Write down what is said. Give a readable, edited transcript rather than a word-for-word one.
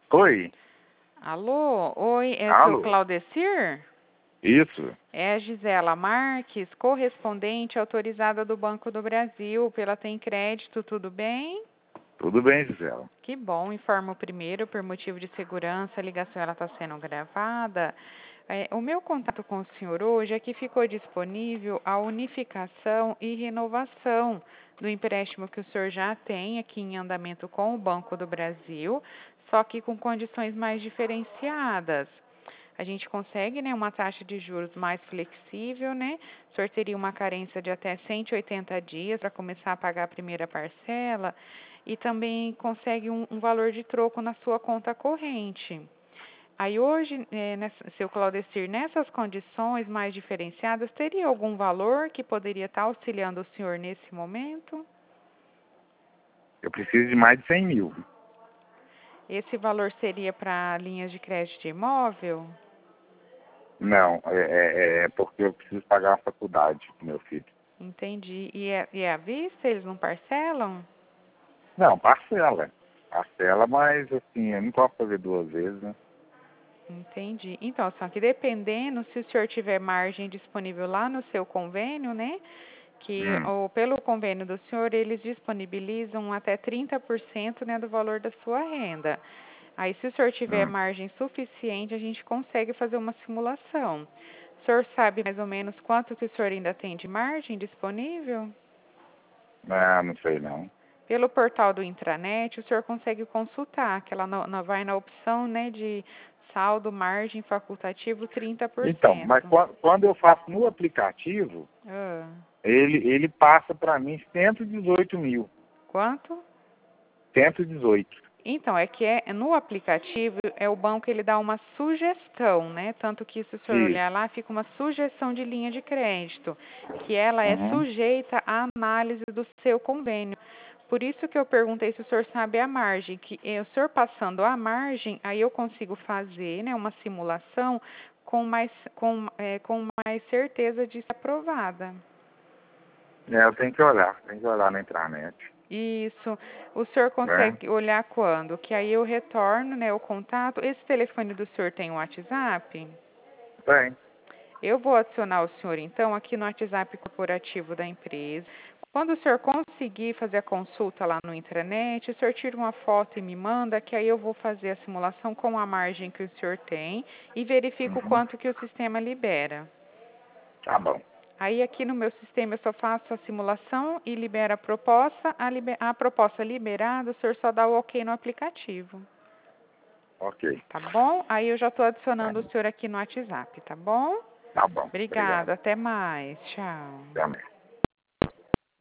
Oi, Alô? Oi, é seu alô, Claudecir? isso, É a Gisela Marques, correspondente autorizada do Banco do Brasil pela Tem Crédito, tudo bem? tudo bem, Gisela? Que bom, informo primeiro, por motivo de segurança, a ligação está sendo gravada. O meu contato com o senhor hoje é que ficou disponível a unificação e renovação do empréstimo que o senhor já tem aqui em andamento com o Banco do Brasil, só que com condições mais diferenciadas. A gente consegue, né, uma taxa de juros mais flexível, né? O senhor teria uma carência de até 180 dias para começar a pagar a primeira parcela e também consegue um valor de troco na sua conta corrente. Aí hoje, seu Claudecir, nessas condições mais diferenciadas, teria algum valor que poderia estar auxiliando o senhor nesse momento? Eu preciso de mais de 100 mil. Esse valor seria para linhas de crédito de imóvel? Não, é porque eu preciso pagar a faculdade do meu filho. Entendi. E é à vista? Eles não parcelam? Não, parcela. Parcela, mas assim, eu não posso fazer duas vezes, né? Entendi. Então, só que dependendo, se o senhor tiver margem disponível lá no seu convênio, né? Que Hum, ou pelo convênio do senhor, eles disponibilizam até 30%, né, do valor da sua renda. Aí, se o senhor tiver hum. margem suficiente, a gente consegue fazer uma simulação. O senhor sabe mais ou menos quanto que o senhor ainda tem de margem disponível? Ah, não sei não. Pelo portal do intranet, o senhor consegue consultar, que ela vai na opção, né, de saldo, margem, facultativo Então, mas 30%. quando eu faço no aplicativo, Ah, ele passa para mim 118 mil. quanto? 118. Então, é que no aplicativo, o banco ele dá uma sugestão, né? Tanto que se o senhor Isso. olhar lá, fica uma sugestão de linha de crédito, que ela é Uhum. sujeita à análise do seu convênio. Por isso que eu perguntei se o senhor sabe a margem, que o senhor passando a margem, aí eu consigo fazer, né, uma simulação com mais certeza de ser aprovada. Eu tenho que olhar na intranet, Isso. O senhor né? consegue olhar quando? Que aí eu retorno, né, o contato. Esse telefone do senhor tem um WhatsApp? Tem. Eu vou adicionar o senhor, então, aqui no WhatsApp corporativo da empresa. Quando o senhor conseguir fazer a consulta lá no intranet, o senhor tira uma foto e me manda, que aí eu vou fazer a simulação com a margem que o senhor tem e verifico o Uhum. quanto que o sistema libera. Tá bom. Aí aqui no meu sistema eu só faço a simulação e libero a proposta. A proposta liberada, o senhor só dá o ok no aplicativo. Ok. Tá bom? Aí eu já estou adicionando o senhor aqui no WhatsApp, tá bom? Tá bom. Obrigado. Obrigada, até mais. Tchau. Até mais.